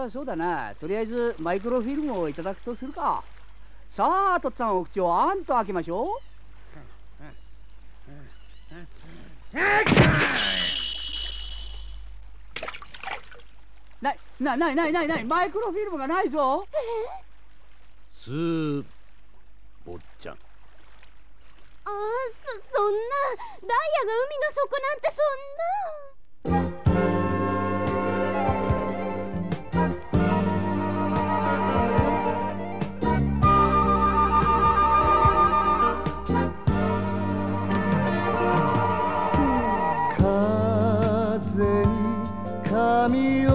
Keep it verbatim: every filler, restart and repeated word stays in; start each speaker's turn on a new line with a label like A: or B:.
A: あそうだな。とりあえずマイクロフィルムをいただくとするか。さあとっつぁんお口をあんと開けましょう。ないなないないないない、マイクロフィルムがないぞ。
B: すー坊ちゃん。
C: ああ、そそんなダイヤが海の底なんてそんな。
D: 風に髪を